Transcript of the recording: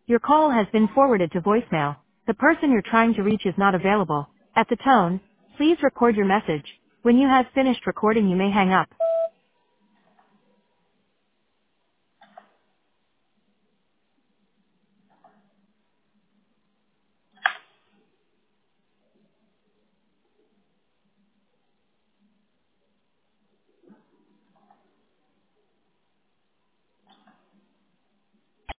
Your call has been forwarded to voicemail. The person you're trying to reach is not available. At the tone, please record your message. When you have finished recording, you may hang up.